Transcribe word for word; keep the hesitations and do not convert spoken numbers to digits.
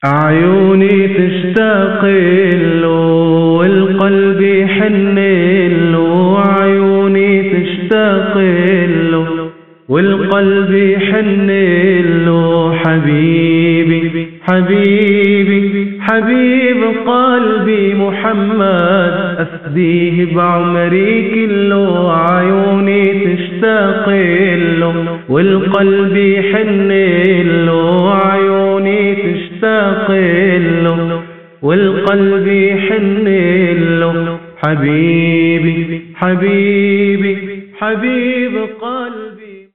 عيوني تشتاق له والقلب يحن له، عيوني تشتاق له والقلب يحن له. حبيبي حبيبي حبيب قلبي محمد، أفديه بعمري كله. عيوني تشتاق له والقلب يحن له، عيوني تشتاق له والقلب يحن له. حبيبي حبيبي حبيب